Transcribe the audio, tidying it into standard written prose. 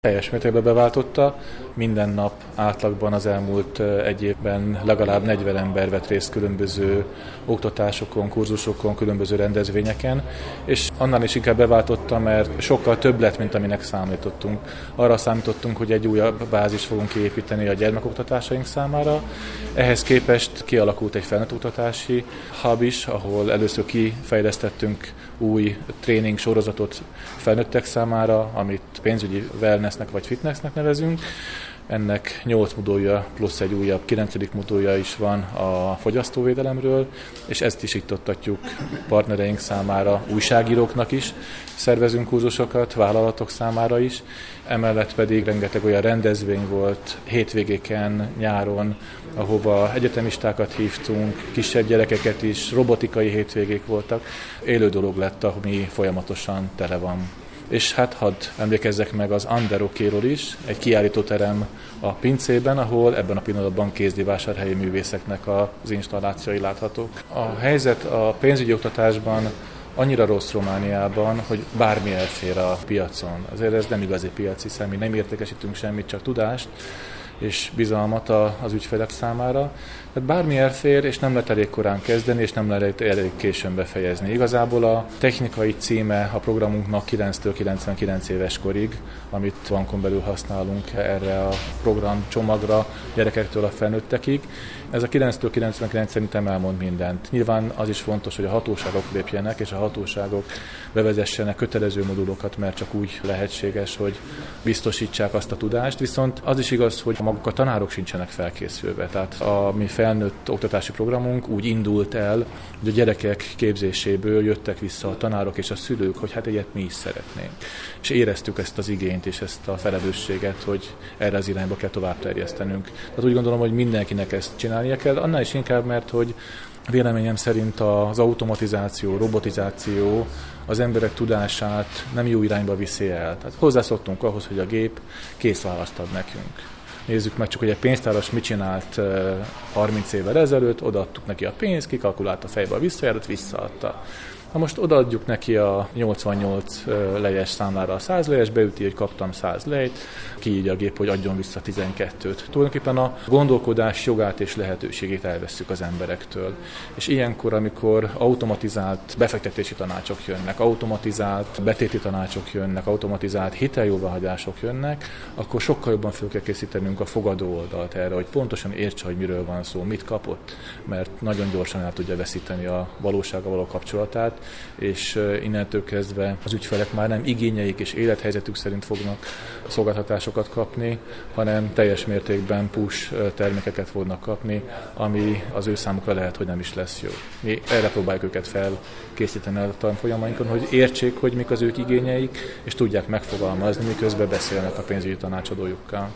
Teljes mértékben beváltotta. Minden nap átlagban az elmúlt egy évben legalább 40 ember vett részt különböző oktatásokon, kurzusokon, különböző rendezvényeken, és annál is inkább beváltotta, mert sokkal több lett, mint aminek számítottunk. Arra számítottunk, hogy egy újabb bázist fogunk kiépíteni a gyermekoktatásaink számára. Ehhez képest kialakult egy felnőttoktatási hub is, ahol először kifejlesztettünk új tréning sorozatot felnőttek számára, amit pénzügyi wellnessnek vagy fitnessnek nevezünk. Ennek 8 modulja plusz egy újabb 9. modulja is van a fogyasztóvédelemről, és ezt is iktattatjuk partnereink számára, újságíróknak is. Szervezünk kurzusokat, vállalatok számára is. Emellett pedig rengeteg olyan rendezvény volt hétvégéken, nyáron, ahova egyetemistákat hívtunk, kisebb gyerekeket is, robotikai hétvégék voltak. Élő dolog lett, ami folyamatosan tele van. És hát hadd emlékezzek meg az Anderokéról is, egy kiállítóterem a pincében, ahol ebben a pillanatban kézdivásárhelyi művészeknek az installációi láthatók. A helyzet a pénzügyi oktatásban annyira rossz Romániában, hogy bármi elfér a piacon. Azért ez nem igazi piac, hiszen mi nem értékesítünk semmit, csak tudást és bizalmat az ügyfelek számára. Tehát bármi elfér, és nem lehet elég korán kezdeni, és nem lehet elég későn befejezni. Igazából a technikai címe a programunknak 9-től 99 éves korig, amit bankon belül használunk erre a programcsomagra, gyerekektől a felnőttekig. Ez a 9-től 99 szerintem elmond mindent. Nyilván az is fontos, hogy a hatóságok lépjenek, és a hatóságok bevezessenek kötelező modulokat, mert csak úgy lehetséges, hogy biztosítsák azt a tudást. Viszont az is igaz, hogy maguk a tanárok sincsenek felkészülve. Tehát a mi felnőtt oktatási programunk úgy indult el, hogy a gyerekek képzéséből jöttek vissza a tanárok és a szülők, hogy hát ilyet mi is szeretnénk. És éreztük ezt az igényt és ezt a felelősséget, hogy erre az irányba kell tovább terjesztenünk. Tehát úgy gondolom, hogy mindenkinek ezt csinálnia kell, annál is inkább, mert hogy véleményem szerint az automatizáció, robotizáció az emberek tudását nem jó irányba viszi el. Tehát hozzászoktunk ahhoz, hogy a gép kész választ ad nekünk. Nézzük meg csak, hogy egy pénztáros mit csinált 30 évvel ezelőtt, odaadtuk neki a pénzt, kikalkulálta fejbe a visszajárat, visszaadta. Ha most odaadjuk neki a 88 lejes számlára a 100 lejes, beüti, hogy kaptam 100 lejt, kiírja a gép, hogy adjon vissza 12-t. Tulajdonképpen a gondolkodás jogát és lehetőségét elvesszük az emberektől. És ilyenkor, amikor automatizált befektetési tanácsok jönnek, automatizált betéti tanácsok jönnek, automatizált hiteljóváhagyások jönnek, akkor sokkal jobban fel kell készítenünk a fogadó oldalt erre, hogy pontosan értse, hogy miről van szó, mit kapott, mert nagyon gyorsan el tudja veszíteni a valósággal való kapcsolatát, és innentől kezdve az ügyfelek már nem igényeik és élethelyzetük szerint fognak szolgáltatásokat kapni, hanem teljes mértékben push termékeket fognak kapni, ami az ő számukra lehet, hogy nem is lesz jó. Mi erre próbáljuk őket felkészíteni a tanfolyamainkon, hogy értsék, hogy mik az ők igényeik, és tudják megfogalmazni, miközben beszélnek a pénzügyi tanácsadójukkal.